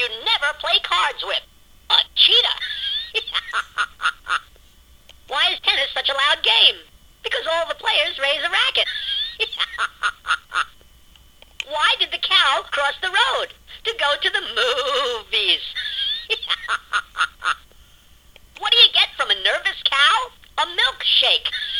you never play cards with? A cheetah. Why is tennis such a loud game? Because all the players raise a racket. Why did the cow cross the road? To go to the movies. What do you get from a nervous cow? A milkshake.